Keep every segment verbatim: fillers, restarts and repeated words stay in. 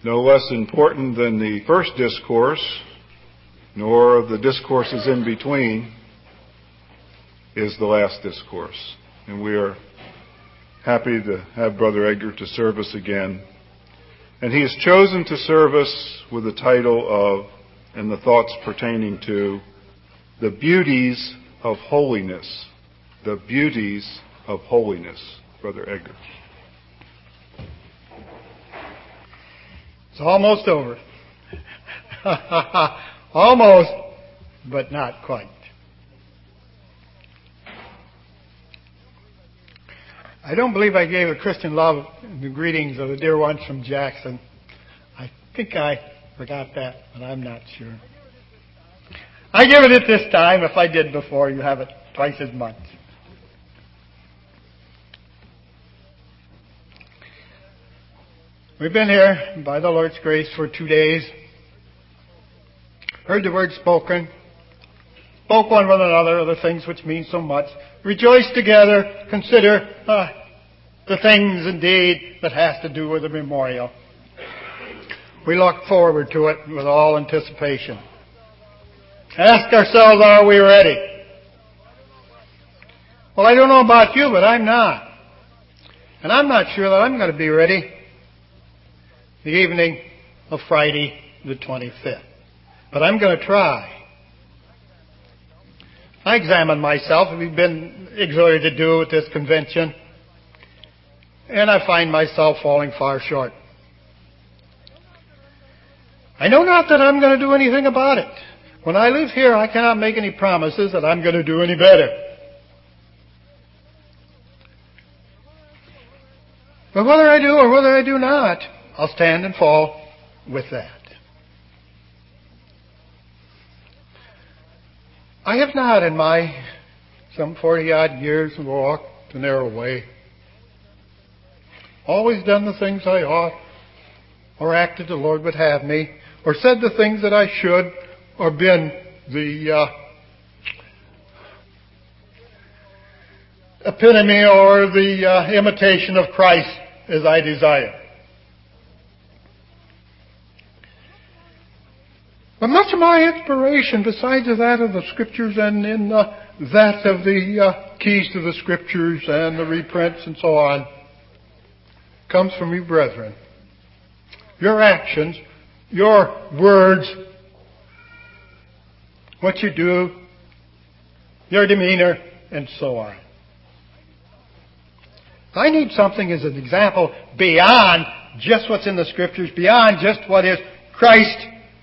No less important than the first discourse, nor the discourses in between, is the last discourse. And we are happy to have Brother Edgar to serve us again. And he has chosen to serve us with the title of, and the thoughts pertaining to, the beauties of holiness. The beauties of holiness, Brother Edgar. It's almost over. Almost, but not quite. I don't believe I gave a Christian love the greetings of the dear ones from Jackson. I think I forgot that, but I'm not sure. I give it at this time. If I did before, you have it twice as much. We've been here by the Lord's grace for two days. Heard the word spoken. Spoke one with another of the things which mean so much. Rejoice together. Consider uh, the things indeed that has to do with the memorial. We look forward to it with all anticipation. Ask ourselves, are we ready? Well, I don't know about you, but I'm not. And I'm not sure that I'm going to be ready the evening of Friday the twenty-fifth. But I'm going to try. I examine myself, as we've been exhorted to do at this convention, and I find myself falling far short. I know not that I'm going to do anything about it. When I leave here, I cannot make any promises that I'm going to do any better. But whether I do or whether I do not, I'll stand and fall with that. I have not, in my some forty-odd years, walked the narrow way, always done the things I ought, or acted the Lord would have me, or said the things that I should, or been the uh, epitome or the uh, imitation of Christ as I desire. But much of my inspiration, besides that of the Scriptures and in uh, that of the uh, keys to the Scriptures and the reprints and so on, comes from you, brethren. Your actions, your words, what you do, your demeanor, and so on. I need something as an example beyond just what's in the Scriptures, beyond just what is Christ.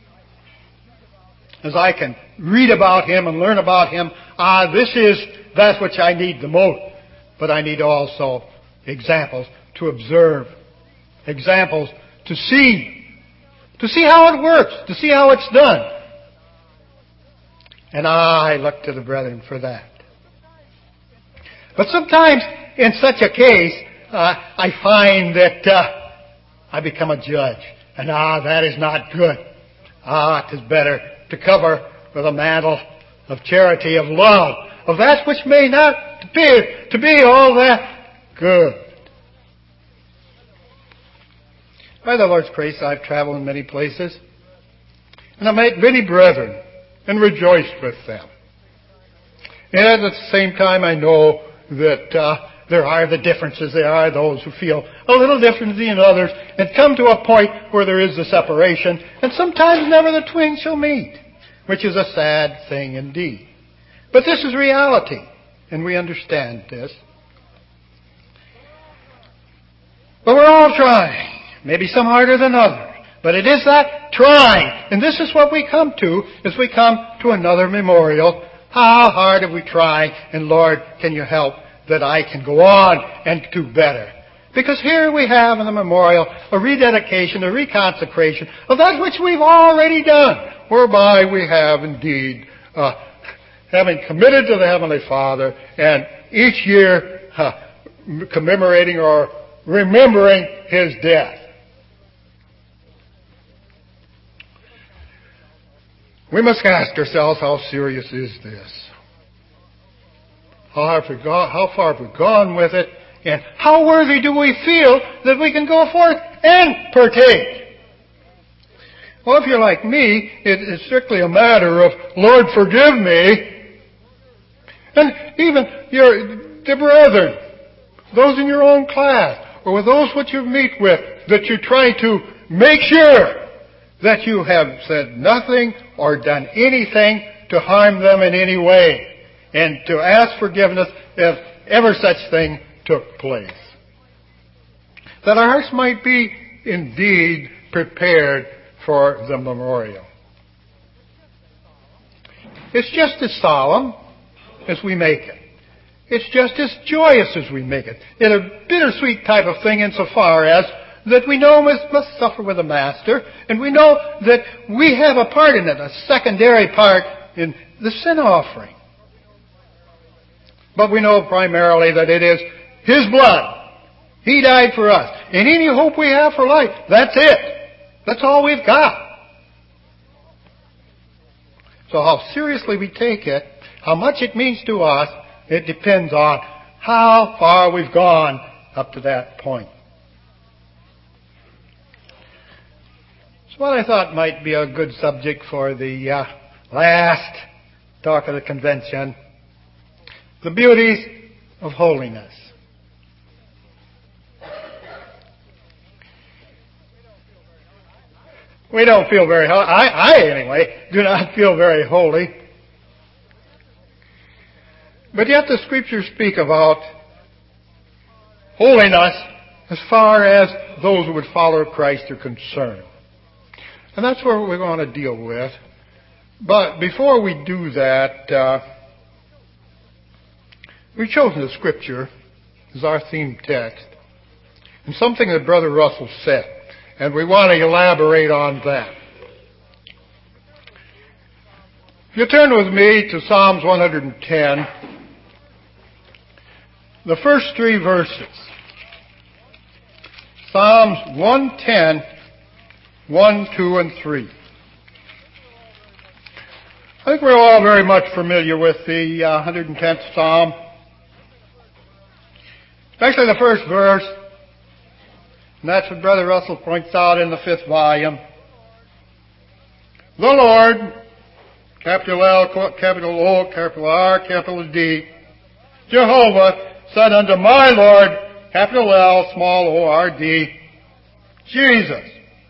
As I can read about Him and learn about Him, ah, this is that which I need the most. But I need also examples to observe, examples to see, to see how it works, to see how it's done. And I look to the brethren for that. But sometimes, in such a case, uh, I find that uh, I become a judge. And ah, that is not good. Ah, it is better to cover with a mantle of charity, of love, of that which may not appear to be all that good. By the Lord's grace, I've traveled in many places, and I've met many brethren and rejoiced with them. And at the same time, I know that uh, there are the differences. There are those who feel a little differently than others and come to a point where there is a separation, and sometimes never the twain shall meet, which is a sad thing indeed. But this is reality, and we understand this. But we're all trying. Maybe some harder than others. But it is that trying. And this is what we come to as we come to another memorial. How hard have we tried? And Lord, can you help that I can go on and do better? Because here we have in the memorial a rededication, a reconsecration of that which we've already done, whereby we have indeed, uh, having committed to the Heavenly Father, and each year uh, commemorating or remembering His death. We must ask ourselves, how serious is this? How, have we gone, how far have we gone with it? And how worthy do we feel that we can go forth and partake Well, if you're like me, it's strictly a matter of, Lord, forgive me. And even your the brethren, those in your own class, or with those which you meet with, that you're trying to make sure that you have said nothing or done anything to harm them in any way, and to ask forgiveness if ever such thing took place. That our hearts might be indeed prepared for the memorial. It's just as solemn as we make it. It's just as joyous as we make it. It's a bittersweet type of thing insofar as that we know we must suffer with the Master, and we know that we have a part in it, a secondary part in the sin offering. But we know primarily that it is His blood. He died for us. And any hope we have for life, that's it. That's all we've got. So how seriously we take it, how much it means to us, it depends on how far we've gone up to that point. So what I thought might be a good subject for the uh, last talk of the convention, the beauties of holiness. We don't feel very holy. I, I, anyway, do not feel very holy. But yet the Scriptures speak about holiness as far as those who would follow Christ are concerned. And that's what we're going to deal with. But before we do that, uh, we've chosen the Scripture as our theme text, and something that Brother Russell said. And we want to elaborate on that. If you turn with me to Psalms one hundred ten, the first three verses. Psalms one ten, one, two, and three. I think we're all very much familiar with the uh, one hundred tenth Psalm. Especially the first verse. And that's what Brother Russell points out in the fifth volume. The Lord, capital L, capital O, capital R, capital D, Jehovah said unto my Lord, capital L, small O, R, D, Jesus,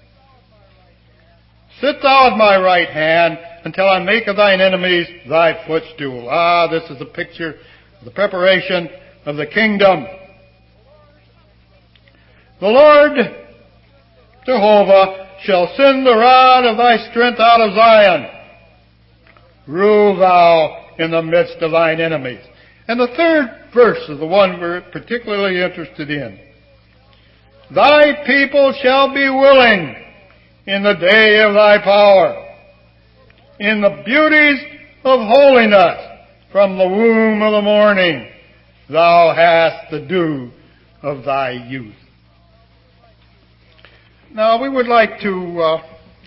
sit thou at my right hand until I make of thine enemies thy footstool. Ah, this is a picture of the preparation of the kingdom. The Lord, Jehovah, shall send the rod of thy strength out of Zion. Rule thou in the midst of thine enemies. And the third verse is the one we're particularly interested in. Thy people shall be willing in the day of thy power, in the beauties of holiness from the womb of the morning. Thou hast the dew of thy youth. Now, we would like to uh,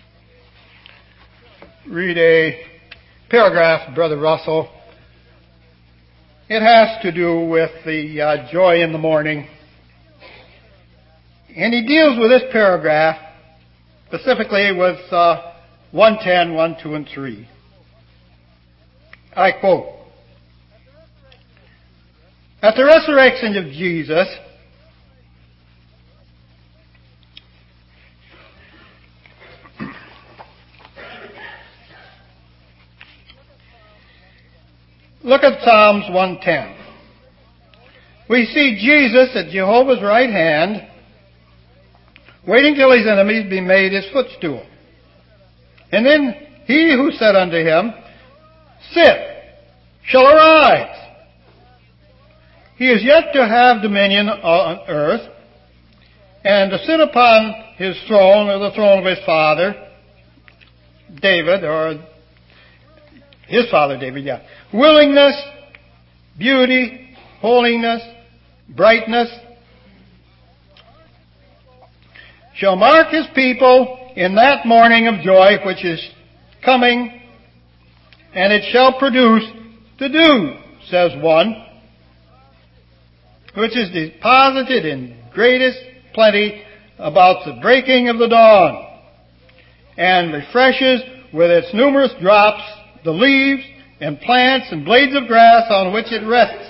read a paragraph of Brother Russell. It has to do with the uh, joy in the morning. And he deals with this paragraph, specifically with uh, one ten, one, two, and three. I quote, At the resurrection of Jesus, look at Psalms one ten. We see Jesus at Jehovah's right hand, waiting till his enemies be made his footstool. And then he who said unto him, Sit, shall arise. He is yet to have dominion on earth, and to sit upon his throne, or the throne of his father, David, or his father David, yeah. Willingness, beauty, holiness, brightness shall mark his people in that morning of joy which is coming, and it shall produce the dew, says one, which is deposited in greatest plenty about the breaking of the dawn. and refreshes with its numerous drops the leaves and plants and blades of grass on which it rests.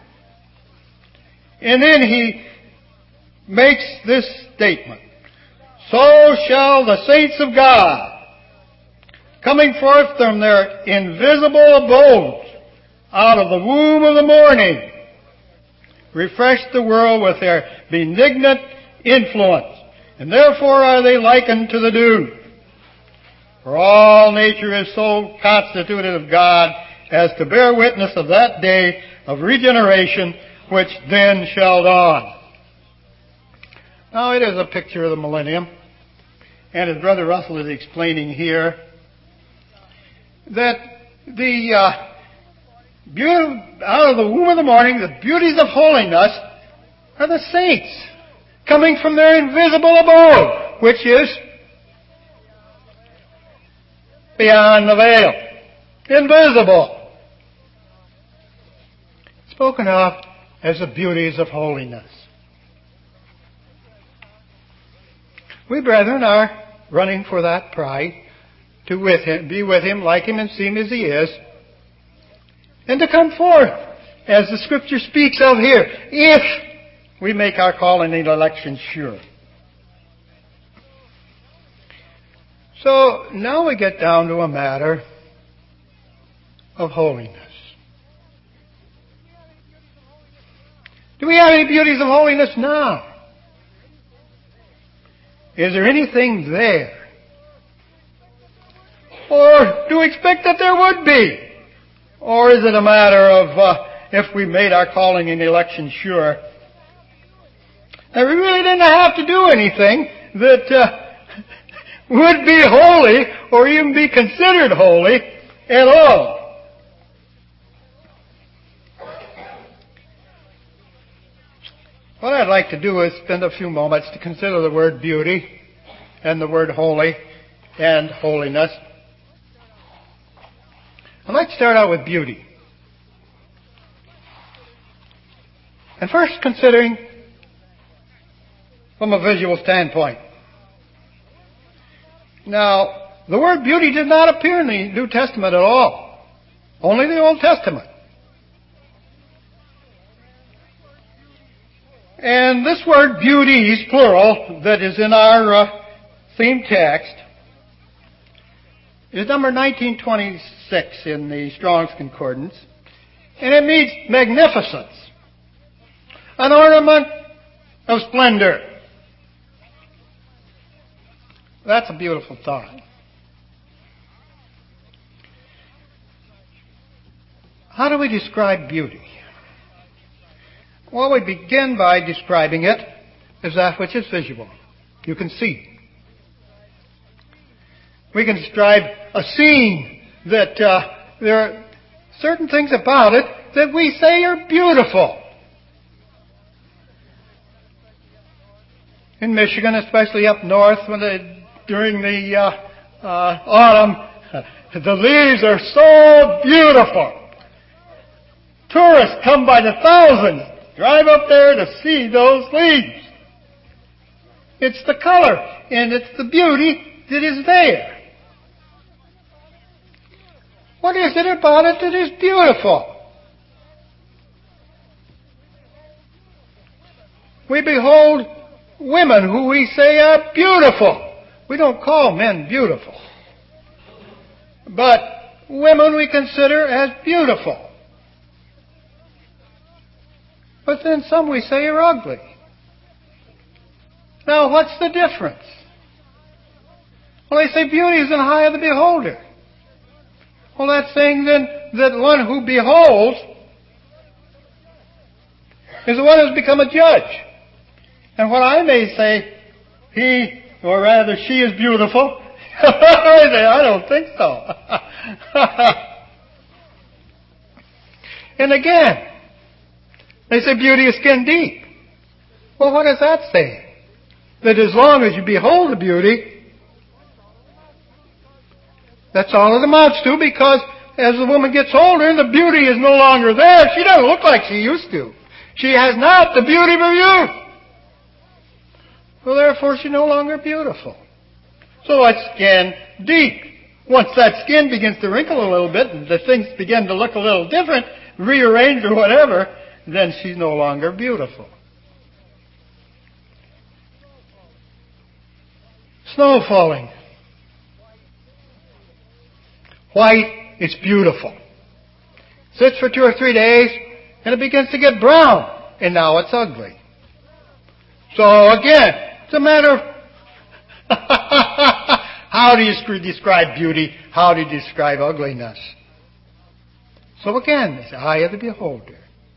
And then he makes this statement: so shall the saints of God, coming forth from their invisible abodes out of the womb of the morning, refresh the world with their benignant influence. And therefore are they likened to the dew. For all nature is so constituted of God as to bear witness of that day of regeneration which then shall dawn. Now it is a picture of the millennium. And as Brother Russell is explaining here, that the uh, beauty, out of the womb of the morning, the beauties of holiness are the saints coming from their invisible abode, which is beyond the veil, invisible, spoken of as the beauties of holiness. We, brethren, are running for that pride, to with him, be with him, like him, and see him as he is, and to come forth, as the Scripture speaks of here, if we make our calling and election sure. So now we get down to a matter of holiness. Do we have any beauties of holiness now? Is there anything there? Or do we expect that there would be? Or is it a matter of uh, if we made our calling and election sure, that we really didn't have to do anything that uh, would be holy or even be considered holy at all? What I'd like to do is spend a few moments to consider the word beauty and the word holy and holiness. I'd like to start out with beauty. And first considering from a visual standpoint. Now, the word beauty did not appear in the New Testament at all. Only the Old Testament. And this word beauties, plural, that is in our uh, theme text, is number nineteen twenty-six in the Strong's Concordance. And it means magnificence, an ornament of splendor. That's a beautiful thought. How do we describe beauty? Well, we begin by describing it as that which is visual. You can see. We can describe a scene that uh, there are certain things about it that we say are beautiful. In Michigan, especially up north, when they, during the uh, uh, autumn, the leaves are so beautiful. Tourists come by the thousands. Drive up there to see those leaves. It's the color and it's the beauty that is there. What is it about it that is beautiful? We behold women who we say are beautiful. We don't call men beautiful. But women we consider as beautiful. But then some we say are ugly. Now, what's the difference? Well, they say beauty is in the eye of the beholder. Well, that's saying then that one who beholds is the one who's become a judge. And what I may say, he, or rather she is beautiful, I say, I don't think so. And again, they say beauty is skin deep. Well, what does that say? That as long as you behold the beauty, that's all it amounts to, because as the woman gets older, the beauty is no longer there. She doesn't look like she used to. She has not the beauty of her youth. Well, therefore, she's no longer beautiful. So let's skin deep. Once that skin begins to wrinkle a little bit and the things begin to look a little different, rearranged or whatever, then she's no longer beautiful. Snow falling. White, it's beautiful. Sits for two or three days, and it begins to get brown, and now it's ugly. So again, it's a matter of how do you describe beauty? How do you describe ugliness? So again, it's the eye of the beholder.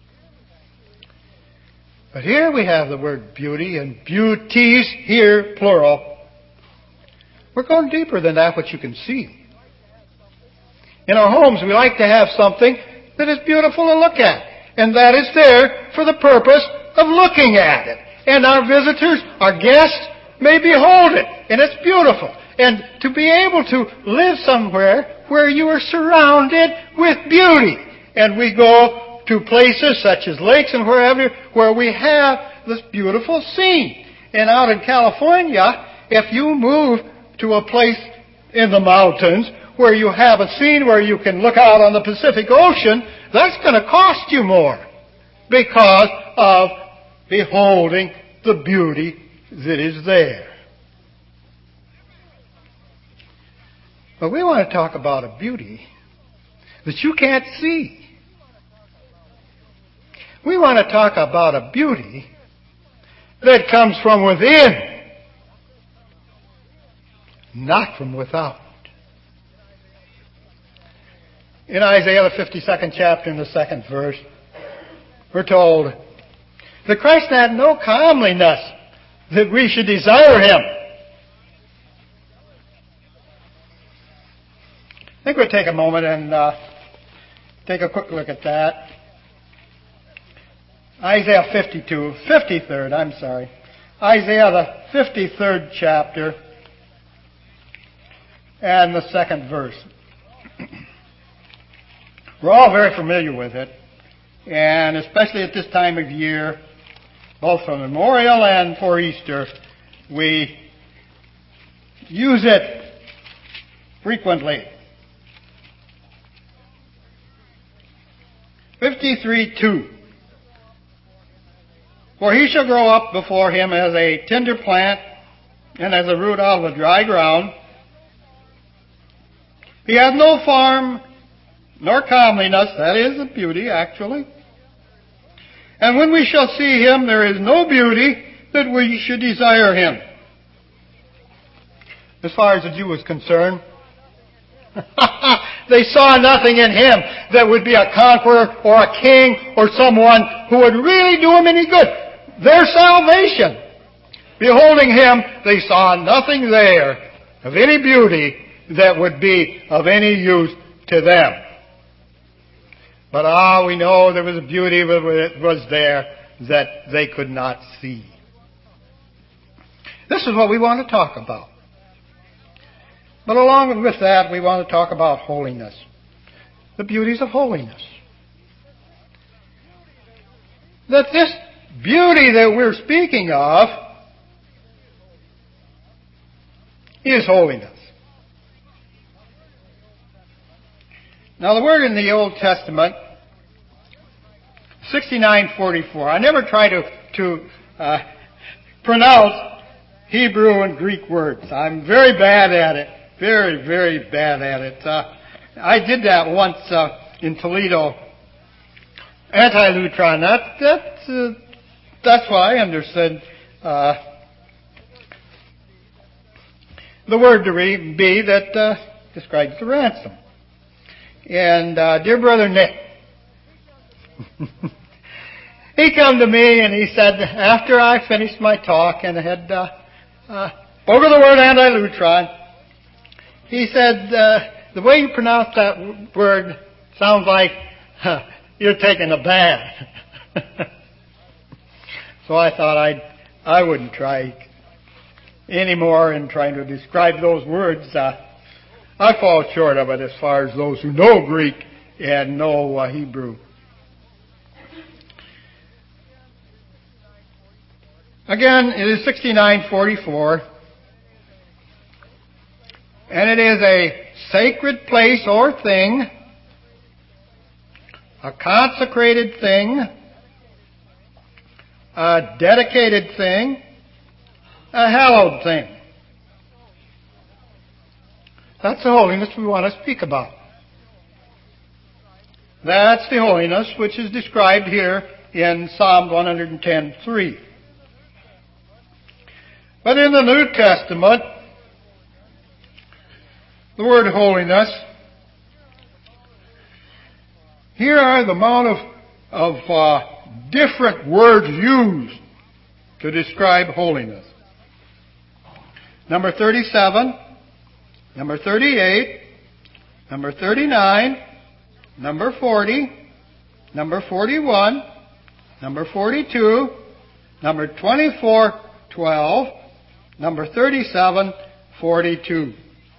But here we have the word beauty, and beauties here, plural. We're going deeper than that which you can see. In our homes, we like to have something that is beautiful to look at. And that is there for the purpose of looking at it. And our visitors, our guests, may behold it. And it's beautiful. And to be able to live somewhere where you are surrounded with beauty. And we go to places such as lakes and wherever where we have this beautiful scene. And out in California, if you move to a place in the mountains where you have a scene where you can look out on the Pacific Ocean, that's going to cost you more because of beholding the beauty that is there. But we want to talk about a beauty that you can't see. We want to talk about a beauty that comes from within, not from without. In Isaiah, the fifty-second chapter, in the second verse, we're told that Christ had no comeliness that we should desire Him. I think we'll take a moment and uh, take a quick look at that. Isaiah fifty-two, fifty-third, I'm sorry. Isaiah, the fifty-third chapter, and the second verse. We're all very familiar with it, and especially at this time of year, both for Memorial and for Easter, we use it frequently. fifty-three two. For he shall grow up before him as a tender plant and as a root out of the dry ground. He hath no form nor comeliness, that is the beauty, actually. And when we shall see him, there is no beauty that we should desire him. As far as the Jew was concerned, they saw nothing in him that would be a conqueror or a king or someone who would really do them any good. Their salvation. Beholding him, they saw nothing there of any beauty that would be of any use to them. But ah, we know there was a beauty that was there that they could not see. This is what we want to talk about. But along with that, we want to talk about holiness. The beauties of holiness. That this beauty that we're speaking of is holiness. Now the word in the Old Testament, sixty-nine forty-four. I never try to, to uh, pronounce Hebrew and Greek words. I'm very bad at it. Very, very bad at it. Uh, I did that once uh, in Toledo. Anti-Lutron. That, that, uh, that's what I understood uh, the word to re- be that uh, describes the ransom. And uh, dear brother Nick, he come to me and he said, after I finished my talk and had uh, uh, spoken the word anti-Lutron, he said, uh, the way you pronounce that word sounds like huh, you're taking a bath. So I thought I'd, I wouldn't try anymore in trying to describe those words. Uh, I fall short of it as far as those who know Greek and know uh, Hebrew. Again, it is sixty-nine forty-four. And it is a sacred place or thing, a consecrated thing, a dedicated thing, a hallowed thing. That's the holiness we want to speak about. That's the holiness which is described here in Psalm one ten three. But in the New Testament, the word holiness, here are the amount of, of uh, different words used to describe holiness. Number thirty-seven, number thirty-eight, number thirty-nine, number forty, number forty-one, number forty-two, number twenty-four twelve, number thirty-seven forty-two.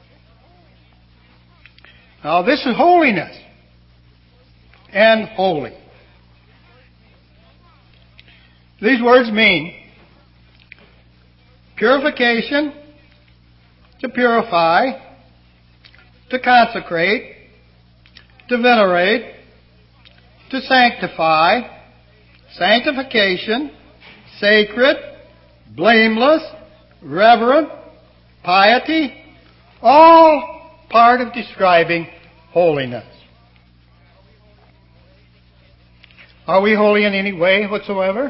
Now this is holiness and holy. These words mean purification, to purify, to consecrate, to venerate, to sanctify, sanctification, sacred, blameless, reverent, piety, all part of describing holiness. Are we holy in any way whatsoever?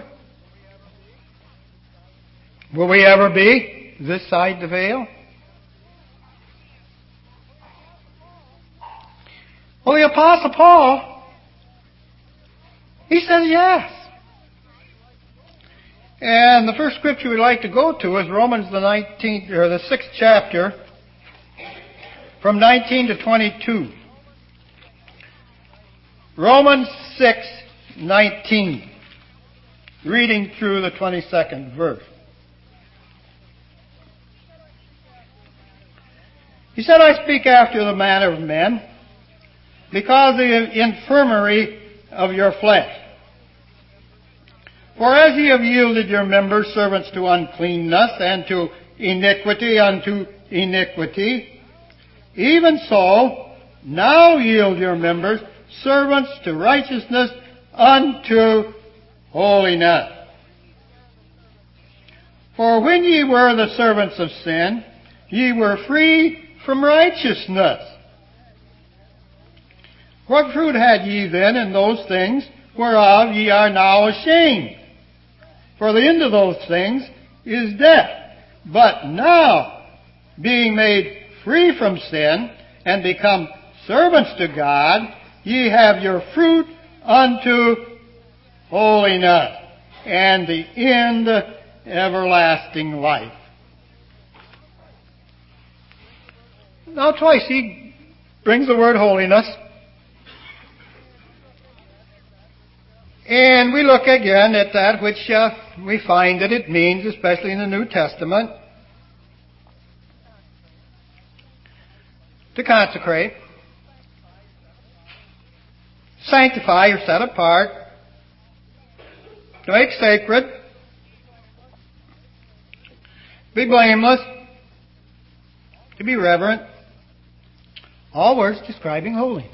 Will we ever be this side the veil? Well, the Apostle Paul, he says yes. And the first scripture we'd like to go to is Romans the nineteenth or the sixth chapter, from nineteen to twenty-two. Romans six nineteen, reading through the twenty-second verse. He said, I speak after the manner of men, because of the infirmary of your flesh. For as ye have yielded your members servants to uncleanness, and to iniquity unto iniquity, even so now yield your members servants to righteousness unto holiness. For when ye were the servants of sin, ye were free from righteousness. What fruit had ye then in those things whereof ye are now ashamed? For the end of those things is death. But now, being made free from sin, and become servants to God, ye have your fruit unto holiness, and the end everlasting life. Now twice he brings the word holiness. And we look again at that which uh, we find that it means, especially in the New Testament. To consecrate, sanctify or set apart, to make sacred, be blameless, to be reverent. All words describing holiness.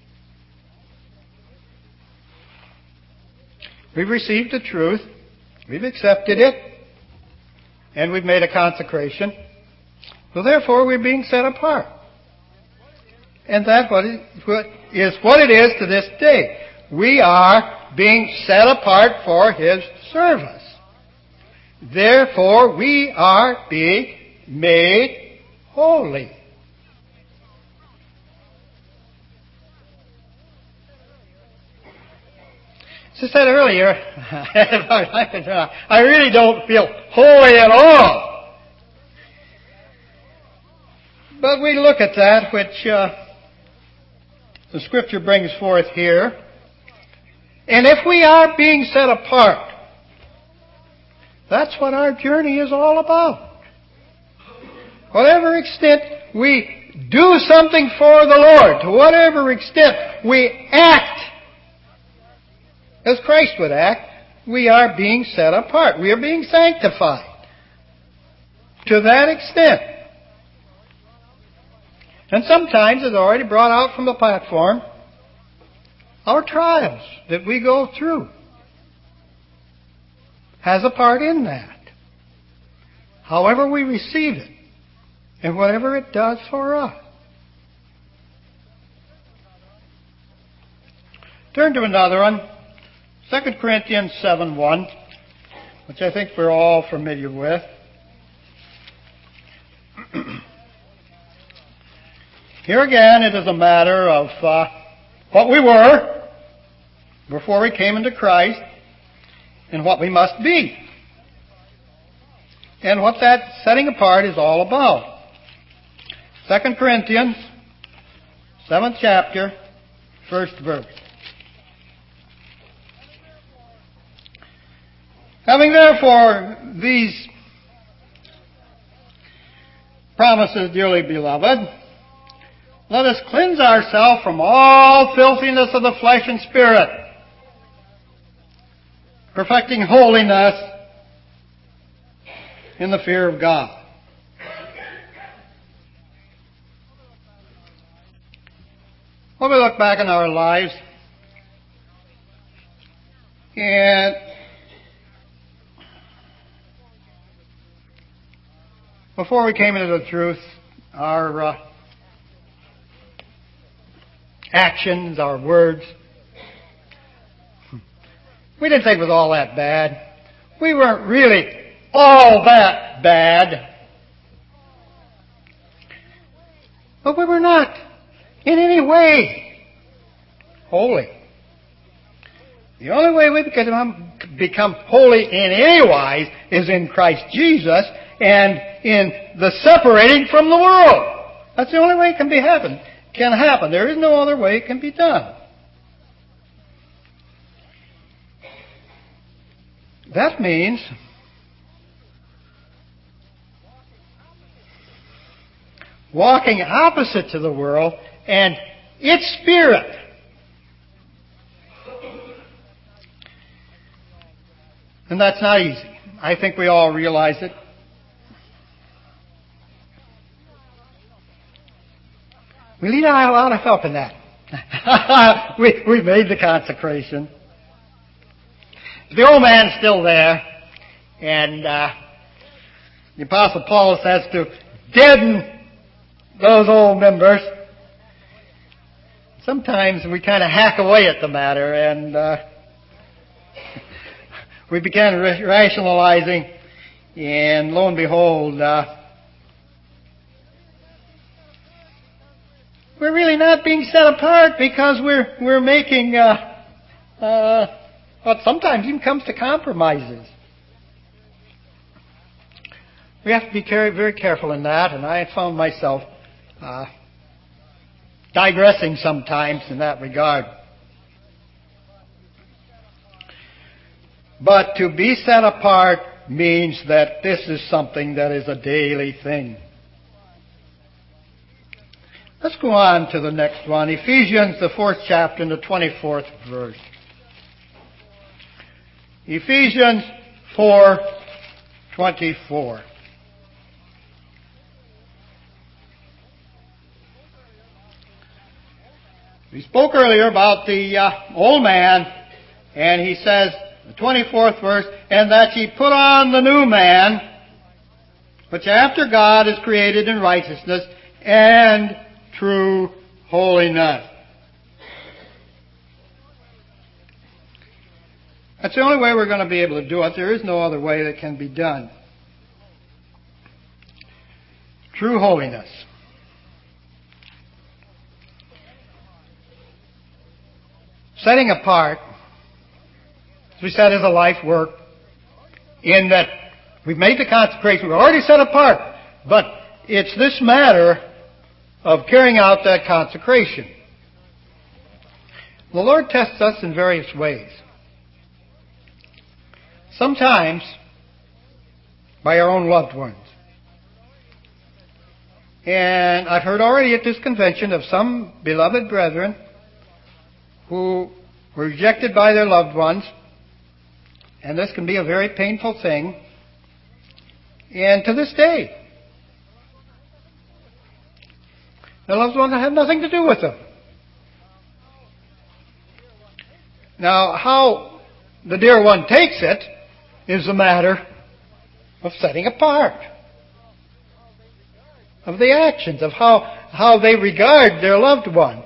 We've received the truth, we've accepted it, and we've made a consecration. So therefore we're being set apart. And that what is what it is to this day. We are being set apart for His service. Therefore we are being made holy. As I said earlier, I really don't feel holy at all. But we look at that which uh, the Scripture brings forth here. And if we are being set apart, that's what our journey is all about. Whatever extent we do something for the Lord, to whatever extent we act as Christ would act, we are being set apart. We are being sanctified. To that extent. And sometimes, as already brought out from the platform, our trials that we go through has a part in that. However we receive it, and whatever it does for us. Turn to another one, Second Corinthians seven one, which I think we're all familiar with. Here again, it is a matter of uh, what we were before we came into Christ and what we must be. And what that setting apart is all about. Second Corinthians, seventh chapter, first verse. Having therefore these promises, dearly beloved, let us cleanse ourselves from all filthiness of the flesh and spirit, perfecting holiness in the fear of God. When we look back in our lives, and before we came into the truth, our uh, actions, our words, we didn't think it was all that bad. We weren't really all that bad. But we were not in any way holy. The only way we become, become holy in any wise is in Christ Jesus and in the separating from the world. That's the only way it can be happen. Can happen. There is no other way it can be done. That means walking opposite to the world and its spirit. And that's not easy. I think we all realize it. We need a lot of help in that. we, we made the consecration. The old man's still there. And uh, the Apostle Paul says to deaden those old members. Sometimes we kind of hack away at the matter, and uh, we began rationalizing, and lo and behold, uh, we're really not being set apart because we're we're making uh, uh, what sometimes even comes to compromises. We have to be very careful in that, and I found myself uh, digressing sometimes in that regard. But to be set apart means that this is something that is a daily thing. Let's go on to the next one. Ephesians, the fourth chapter, and the twenty-fourth verse. Ephesians four twenty-four. We spoke earlier about the uh, old man, and he says, the twenty-fourth verse, and that ye put on the new man, which after God is created in righteousness and true holiness. That's the only way we're going to be able to do it. There is no other way that can be done. True holiness. Setting apart, as we said, is a life work in that we've made the consecration. We're already set apart. But it's this matter of carrying out that consecration. The Lord tests us in various ways. Sometimes by our own loved ones. And I've heard already at this convention of some beloved brethren who were rejected by their loved ones. And this can be a very painful thing. And to this day, Their loved one had nothing to do with them. Now, how the dear one takes it is a matter of setting apart, of the actions, of how, how they regard their loved one,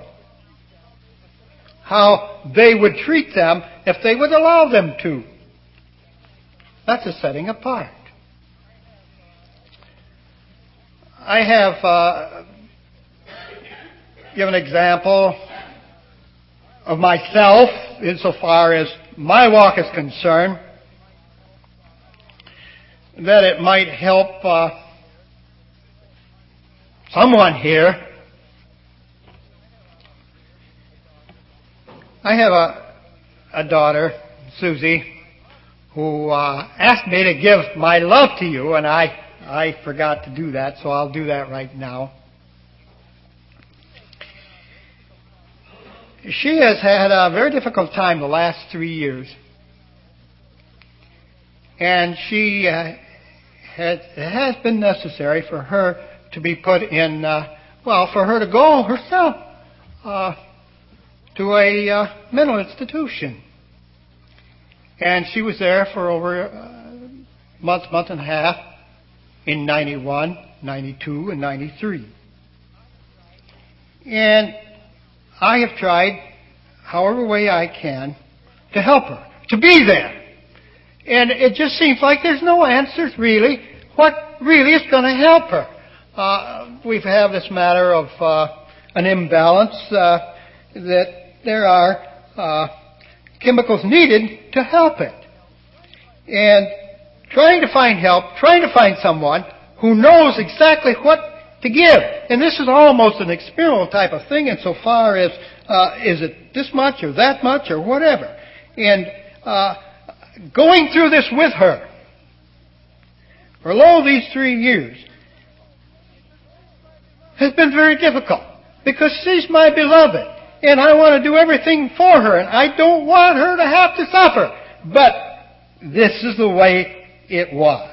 how they would treat them if they would allow them to. That's a setting apart. I have uh, given an example of myself insofar as my walk is concerned, that it might help uh, someone here. I have a, a daughter, Susie, who uh, asked me to give my love to you, and I, I forgot to do that, so I'll do that right now. She has had a very difficult time the last three years. And she uh, has, it has been necessary for her to be put in, uh, well, for her to go herself uh, to a uh, mental institution. And she was there for over a month, month and a half in ninety-one, ninety-two, and ninety-three. And I have tried, however way I can, to help her, to be there. And it just seems like there's no answers, really. What really is going to help her? Uh, we have this matter of uh, an imbalance, uh, that there are uh, chemicals needed to help it. And trying to find help, trying to find someone who knows exactly what to give. And this is almost an experimental type of thing insofar as, uh, is it this much or that much or whatever. And uh, going through this with her for lo these three years has been very difficult because she's my beloved and I want to do everything for her and I don't want her to have to suffer. But this is the way it was.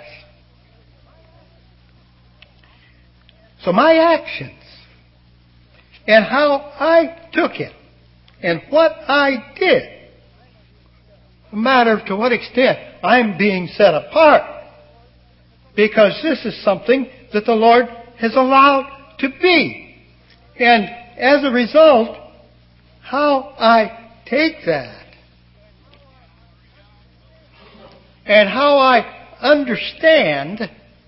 So my actions and how I took it and what I did, a matter of to what extent I'm being set apart, because this is something that the Lord has allowed to be. And as a result, how I take that and how I understand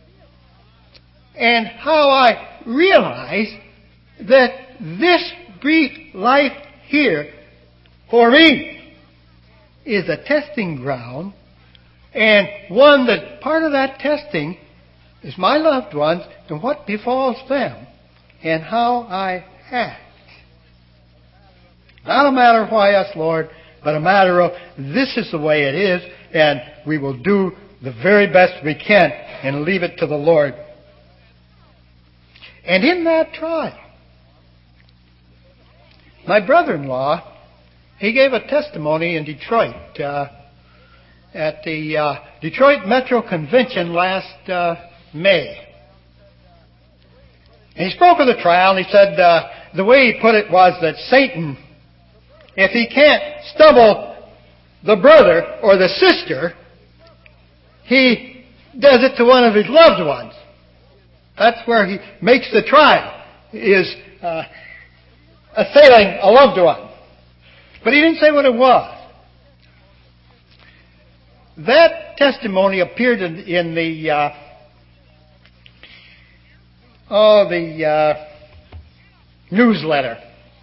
and how I realize that this brief life here for me is a testing ground, and one that part of that testing is my loved ones and what befalls them and how I act. Not a matter of why us, Lord, but a matter of this is the way it is, and we will do the very best we can and leave it to the Lord. And in that trial, my brother-in-law, he gave a testimony in Detroit uh, at the uh, Detroit Metro Convention last uh, May. And he spoke of the trial, and he said uh, the way he put it was that Satan, if he can't stubble the brother or the sister, he does it to one of his loved ones. That's where he makes the trial, is uh, assailing a loved one. But he didn't say what it was. That testimony appeared in, in the uh, oh the uh, newsletter.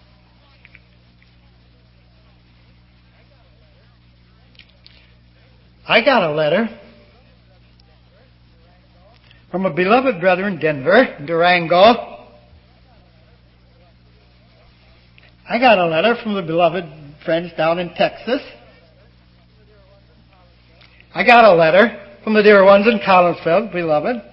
I got a letter from a beloved brother in Denver, Durango. I got a letter from the beloved friends down in Texas. I got a letter from the dear ones in Collinsville, beloved.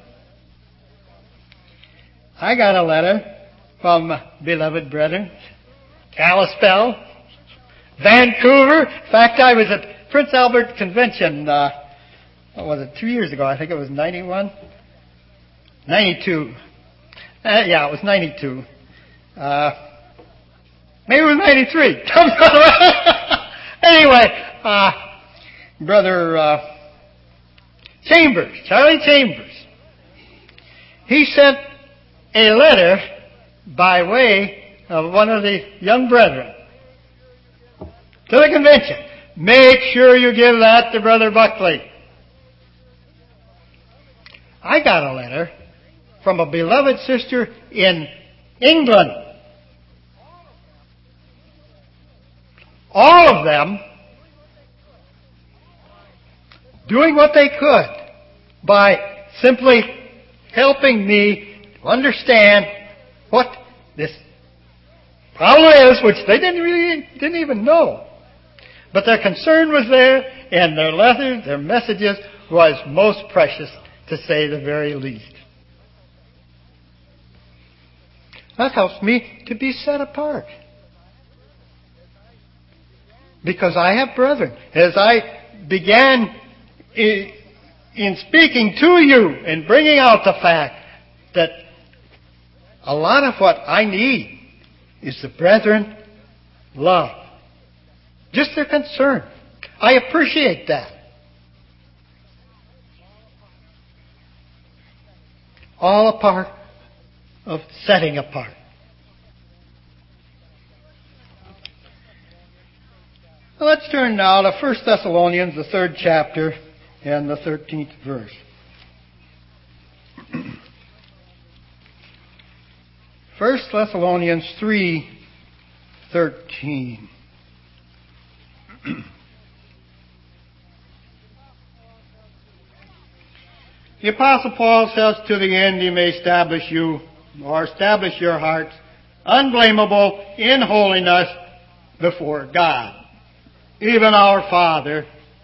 I got a letter from beloved brethren, Kalispell, Vancouver. In fact, I was at Prince Albert Convention, uh, what was it, two years ago? I think it was ninety-one? ninety-two. Uh, yeah, it was ninety-two. Uh, maybe it was ninety-three. Anyway, uh, Brother uh, Chambers, Charlie Chambers, he sent a letter by way of one of the young brethren to the convention. Make sure you give that to Brother Buckley. I got a letter from a beloved sister in England. All of them doing what they could by simply helping me to understand what this problem is, which they didn't really didn't even know. But their concern was there, and their letters, their messages was most precious, to say the very least. That helps me to be set apart. Because I have brethren. As I began in, in speaking to you and bringing out the fact that a lot of what I need is the brethren love. Just their concern. I appreciate that. All a part of setting apart. Well, let's turn now to First Thessalonians, the third chapter, and the thirteenth verse. First Thessalonians three thirteen. The Apostle Paul says, to the end he may establish you, or establish your hearts, unblameable in holiness before God, even our Father.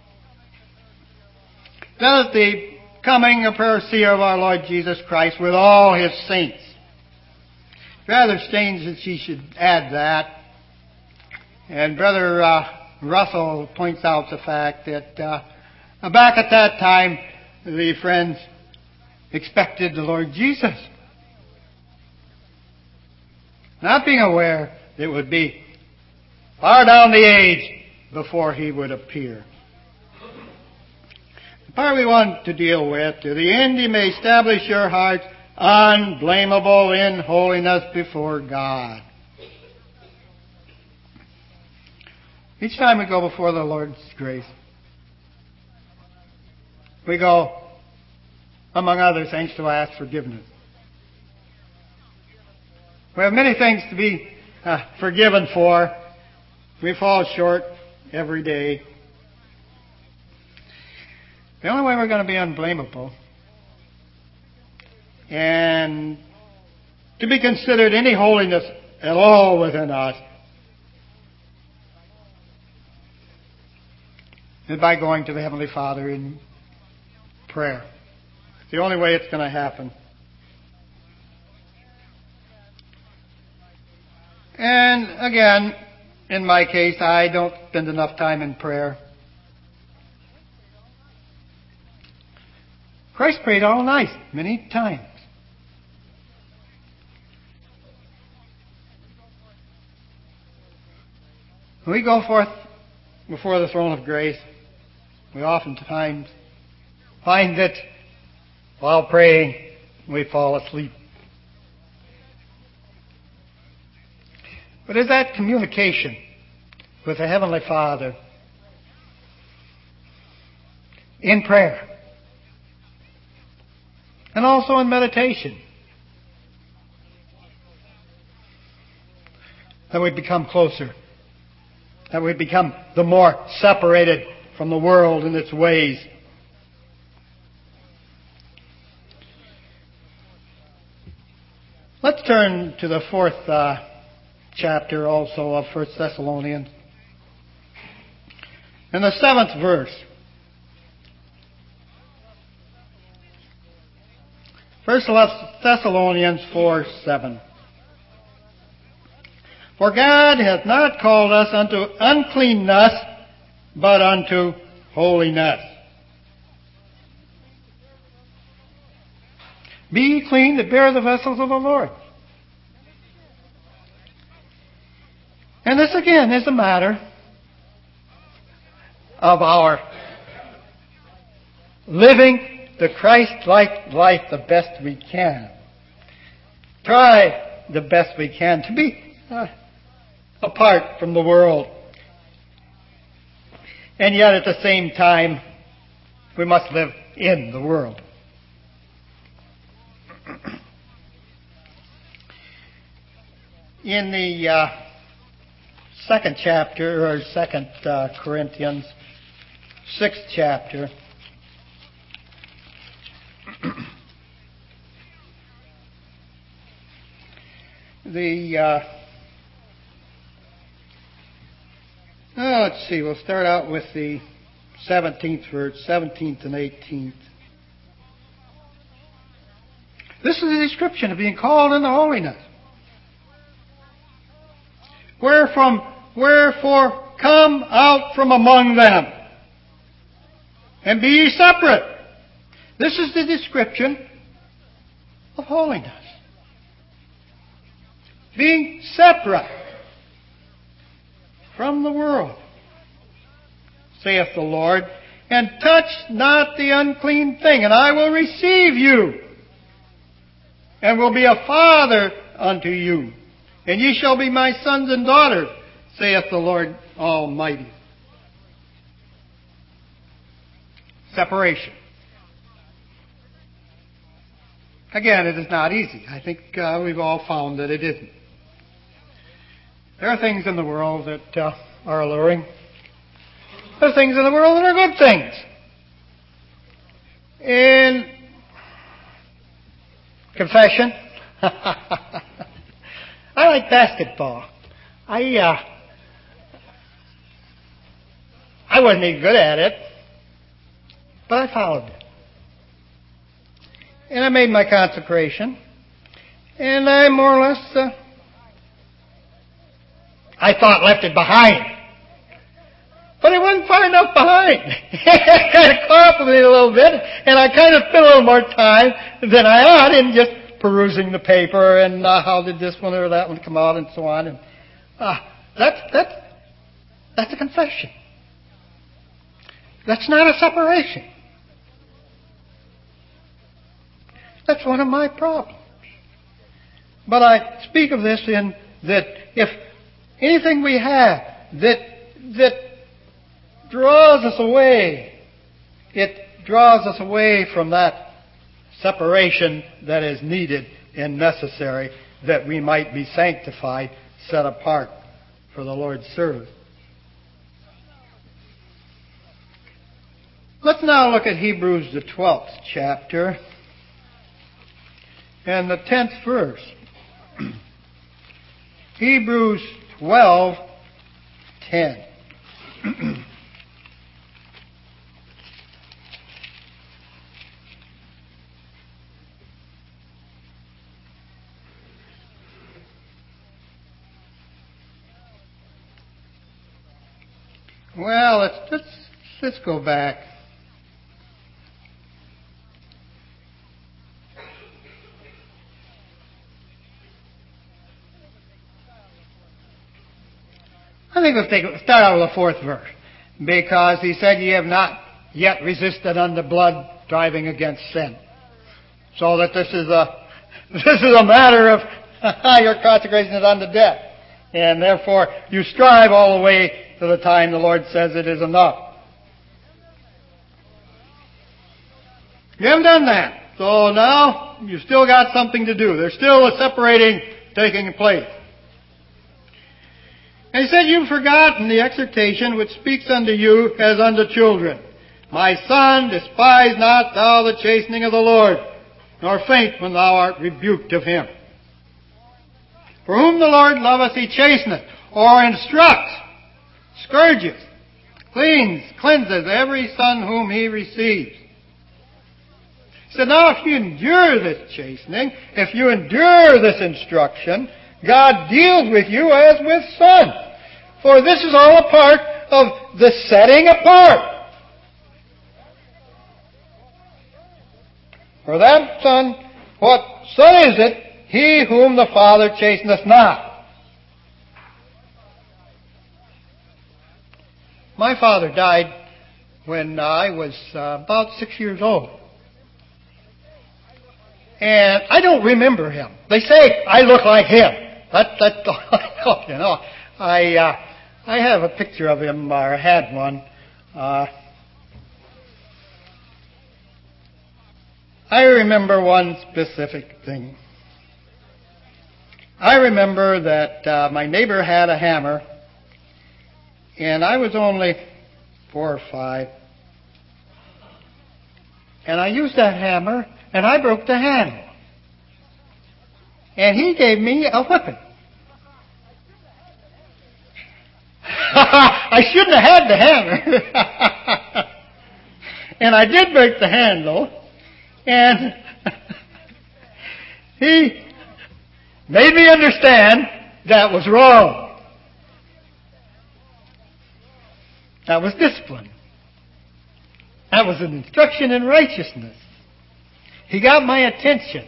That is the coming of parousia of our Lord Jesus Christ with all His saints. Rather strange that she should add that. And Brother uh, Russell points out the fact that uh, back at that time, the friends expected the Lord Jesus, not being aware that it would be far down the age before He would appear. The part we want to deal with, to the end He may establish your hearts unblameable in holiness before God. Each time we go before the Lord's grace, we go, among other things, to ask forgiveness. We have many things to be uh, forgiven for. We fall short every day. The only way we're going to be unblameable and to be considered any holiness at all within us is by going to the Heavenly Father in prayer. It's the only way it's going to happen. And again, in my case, I don't spend enough time in prayer. Christ prayed all night, many times. When we go forth before the throne of grace, we oftentimes find that while praying, we fall asleep. But is that communication with the Heavenly Father in prayer and also in meditation that we become closer, that we become the more separated from the world and its ways? Let's turn to the fourth uh, chapter also of First Thessalonians. In the seventh verse. First Thessalonians four seven. For God hath not called us unto uncleanness, but unto holiness. Be ye clean that bear the vessels of the Lord. And this again is a matter of our living the Christ-like life the best we can. Try the best we can to be uh, apart from the world. And yet at the same time, we must live in the world. In the uh, second chapter, or second uh, Corinthians, sixth chapter, the uh, oh, let's see, we'll start out with the seventeenth verse, seventeenth and eighteenth. This is a description of being called into holiness. Wherefrom, wherefore come out from among them, and be ye separate. This is the description of holiness. Being separate from the world, saith the Lord, and touch not the unclean thing, and I will receive you, and will be a father unto you, and ye shall be my sons and daughters, saith the Lord Almighty. Separation. Again, it is not easy. I think uh, we've all found that it isn't. There are things in the world that uh, are alluring. There are things in the world that are good things. In confession, I like basketball. I uh, I wasn't even good at it, but I followed it. And I made my consecration, and I more or less, uh, I thought left it behind. But it wasn't far enough behind. It kind of caught up with me a little bit, and I kind of spent a little more time than I ought in just perusing the paper and uh, how did this one or that one come out and so on. And uh, that's that's that's a confession. That's not a separation. That's one of my problems. But I speak of this in that if anything we have that that draws us away, it draws us away from that separation that is needed and necessary that we might be sanctified, set apart for the Lord's service. Let's now look at Hebrews, the twelfth chapter, and the tenth verse. Hebrews twelve, ten. Well, let's, let's, let's go back. I think let's take, start out with the fourth verse. Because he said, ye have not yet resisted unto blood, driving against sin. So that this is a, this is a matter of your consecration is unto death. And therefore, you strive all the way to the time the Lord says it is enough. You haven't done that. So now, you've still got something to do. There's still a separating taking place. And he said, you've forgotten the exhortation which speaks unto you as unto children. My son, despise not thou the chastening of the Lord, nor faint when thou art rebuked of him. For whom the Lord loveth, he chasteneth, or instructs, scourges, cleans, cleanses every son whom he receives. He said, now if you endure this chastening, if you endure this instruction, God deals with you as with sons. For this is all a part of the setting apart. For that son, what son is it? He whom the Father chasteneth not. My father died when I was uh, about six years old. And I don't remember him. They say I look like him. That, that's all I know, you know. I, uh, I have a picture of him, or had one. Uh, I remember one specific thing. I remember that uh, my neighbor had a hammer, and I was only four or five. And I used that hammer, and I broke the handle. And he gave me a whipping. I shouldn't have had the hammer. And I did break the handle. And he made me understand that was wrong. That was discipline. That was an instruction in righteousness. He got my attention.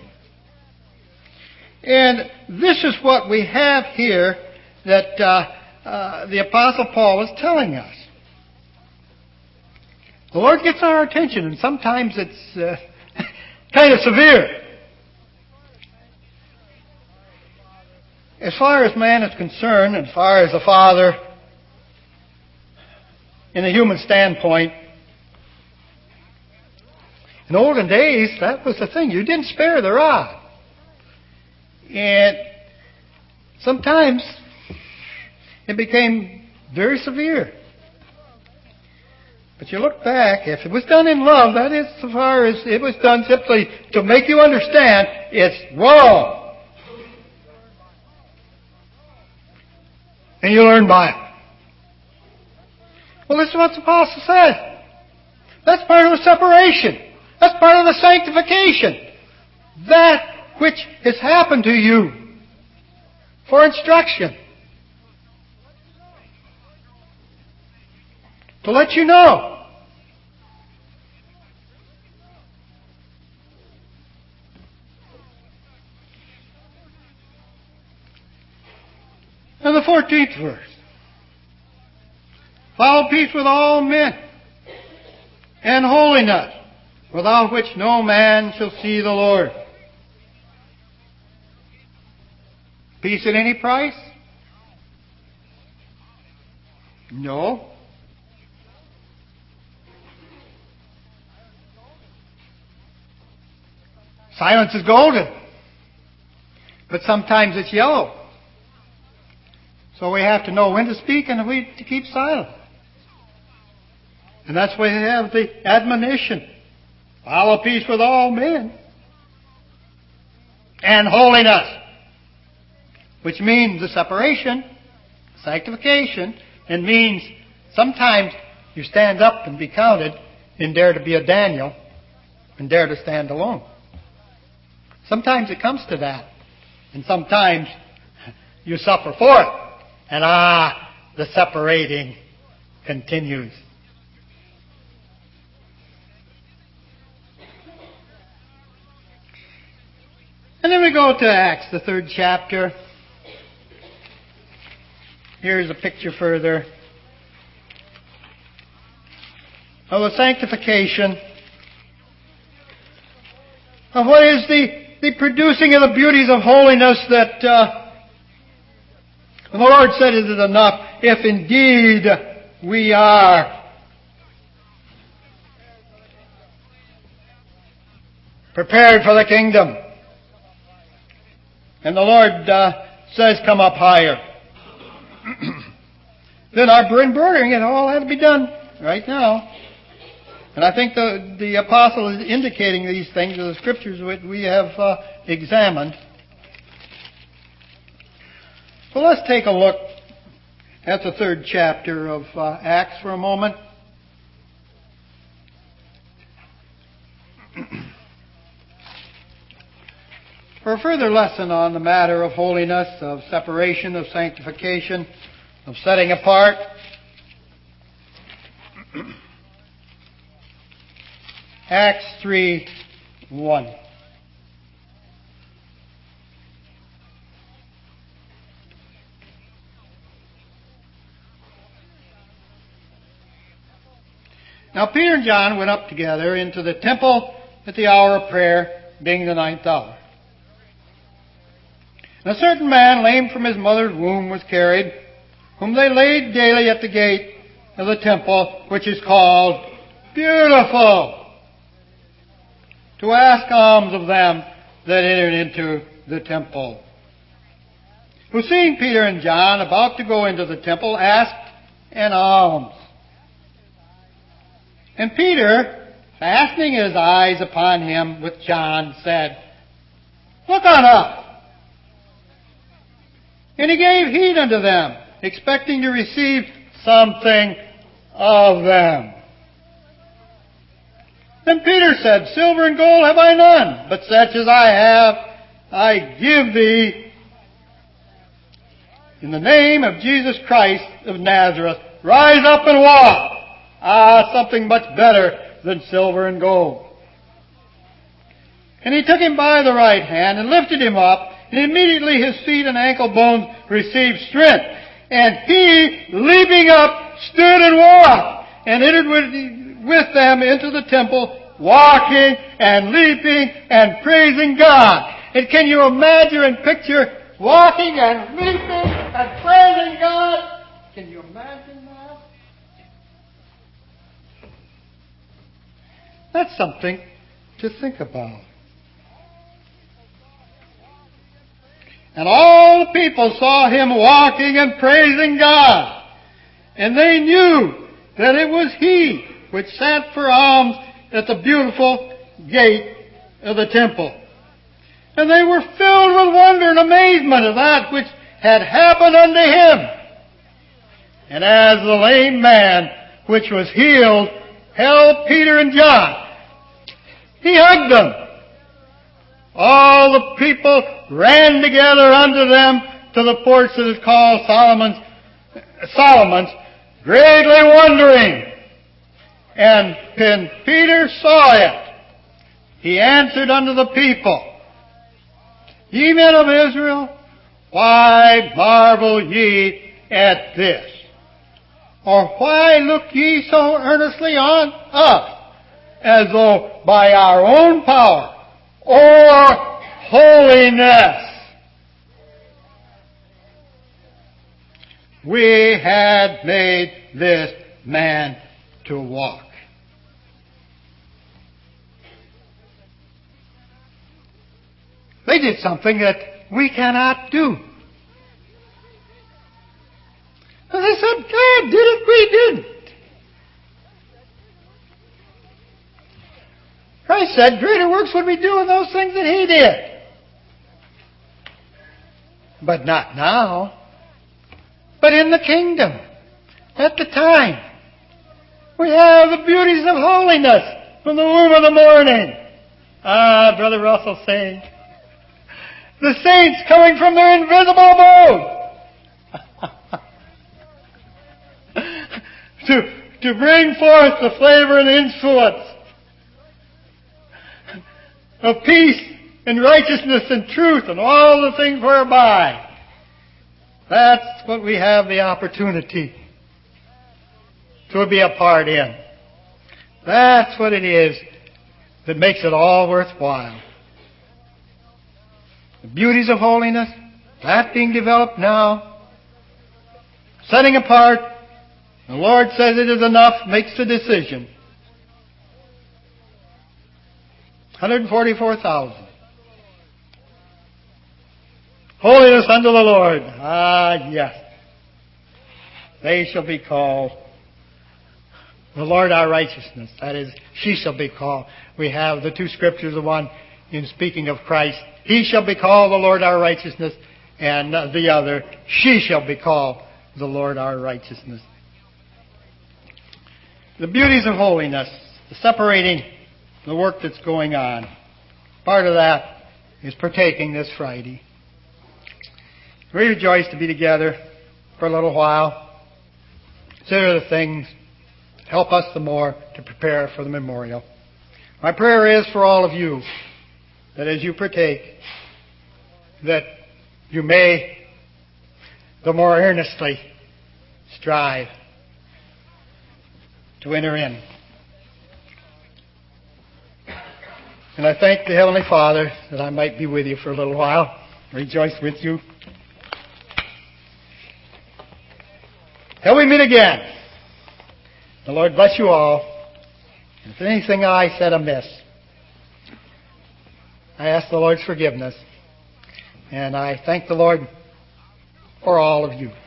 And this is what we have here that uh, uh, the Apostle Paul is telling us. The Lord gets our attention, and sometimes it's uh, kind of severe. As far as man is concerned, as far as a father, in a human standpoint, in olden days, that was the thing. You didn't spare the rod. And sometimes it became very severe. But you look back, if it was done in love, that is as far as it was done simply to make you understand it's wrong. And you learn by it. Well, this is what the apostle says. That's part of the separation. That's part of the sanctification. That which has happened to you for instruction. To let you know. And the fourteenth verse. Follow peace with all men, and holiness, without which no man shall see the Lord. Peace at any price? No. Silence is golden, but sometimes it's yellow. So we have to know when to speak and when to keep silent. And that's why we have the admonition. Follow peace with all men. And holiness. Which means the separation, sanctification, and means sometimes you stand up and be counted and dare to be a Daniel and dare to stand alone. Sometimes it comes to that. And sometimes you suffer for it. And ah, the separating continues. And then we go to Acts, the third chapter. Here's a picture further of the sanctification of what is the, the producing of the beauties of holiness that uh, the Lord said, "Is it enough if indeed we are prepared for the kingdom?" And the Lord uh, says, "Come up higher." Then our embroidering, it all had to be done right now. And I think the, the apostle is indicating these things in the scriptures that we have uh, examined. So let's take a look at the third chapter of uh, Acts for a moment. For a further lesson on the matter of holiness, of separation, of sanctification, of setting apart, Acts three one. Now Peter and John went up together into the temple at the hour of prayer, being the ninth hour. And a certain man, lame from his mother's womb, was carried, whom they laid daily at the gate of the temple, which is called Beautiful, to ask alms of them that entered into the temple. Who, seeing Peter and John about to go into the temple, asked an alms. And Peter, fastening his eyes upon him with John, said, Look on up. And he gave heed unto them, expecting to receive something of them. Then Peter said, Silver and gold have I none, but such as I have, I give thee. In the name of Jesus Christ of Nazareth, rise up and walk. Ah, something much better than silver and gold. And he took him by the right hand and lifted him up, and immediately his feet and ankle bones received strength. And he, leaping up, stood and walked, and entered with, with them into the temple, walking and leaping and praising God. And can you imagine and picture walking and leaping and praising God? Can you imagine that? That's something to think about. And all the people saw him walking and praising God. And they knew that it was he which sat for alms at the beautiful gate of the temple. And they were filled with wonder and amazement of that which had happened unto him. And as the lame man which was healed held Peter and John, he hugged them. All the people ran together unto them to the porch that is called Solomon's, Solomon's, greatly wondering. And when Peter saw it, he answered unto the people, Ye men of Israel, why marvel ye at this? Or why look ye so earnestly on us, as though by our own power or holiness we had made this man to walk? They did something that we cannot do. And they said, God did it, we didn't. Christ said, greater works would we do in those things that he did. But not now. But in the kingdom. At the time. We have the beauties of holiness from the womb of the morning. Ah, Brother Russell saying, the saints coming from their invisible abode to, to bring forth the flavor and influence of peace and righteousness and truth and all the things whereby. That's what we have the opportunity to be a part in. That's what it is that makes it all worthwhile. The beauties of holiness, that being developed now, setting apart. The Lord says it is enough, makes the decision. one hundred forty-four thousand. Holiness unto the Lord. Ah, yes. They shall be called the Lord our righteousness. That is, she shall be called. We have the two scriptures, the one in speaking of Christ. He shall be called the Lord our righteousness. And the other, she shall be called the Lord our righteousness. The beauties of holiness, the separating the work that's going on. Part of that is partaking this Friday. We rejoice to be together for a little while. Consider the things that help us the more to prepare for the memorial. My prayer is for all of you that as you partake, that you may the more earnestly strive to enter in And I thank the Heavenly Father that I might be with you for a little while. Rejoice with you. Till we meet again. The Lord bless you all. And if anything I said amiss, I ask the Lord's forgiveness. And I thank the Lord for all of you.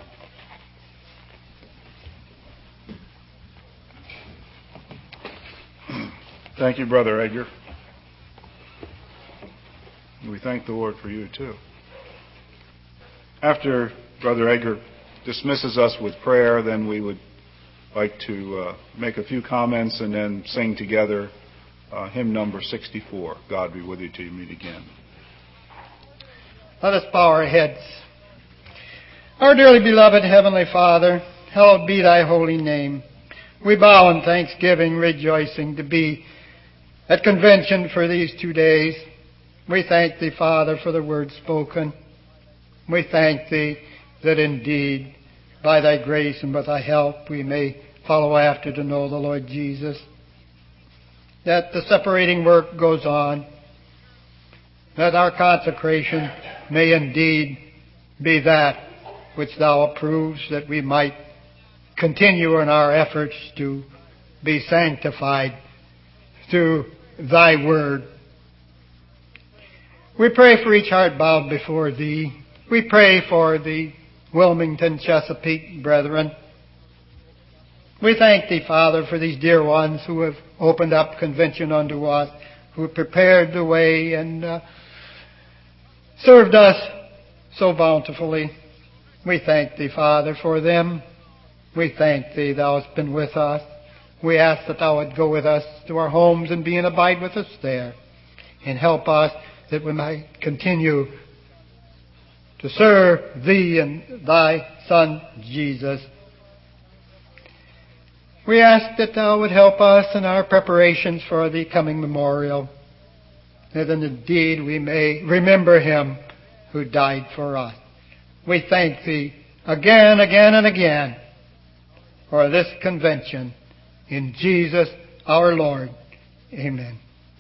Thank you, Brother Edgar. We thank the Lord for you, too. After Brother Edgar dismisses us with prayer, then we would like to uh, make a few comments and then sing together uh, hymn number sixty-four, God Be With You Till You Meet Again. Let us bow our heads. Our dearly beloved Heavenly Father, hallowed be thy holy name. We bow in thanksgiving, rejoicing to be at convention for these two days. We thank thee, Father, for the word spoken. We thank thee that indeed, by thy grace and by thy help, we may follow after to know the Lord Jesus. That the separating work goes on. That our consecration may indeed be that which thou approves, that we might continue in our efforts to be sanctified through thy word. We pray for each heart bowed before thee. We pray for the Wilmington Chesapeake brethren. We thank thee, Father, for these dear ones who have opened up convention unto us, who have prepared the way and uh, served us so bountifully. We thank thee, Father, for them. We thank thee thou hast been with us. We ask that thou would go with us to our homes and be and abide with us there, and help us that we might continue to serve thee and thy Son, Jesus. We ask that thou would help us in our preparations for the coming memorial, that indeed we may remember him who died for us. We thank thee again, again, and again for this convention. In Jesus our Lord. Amen.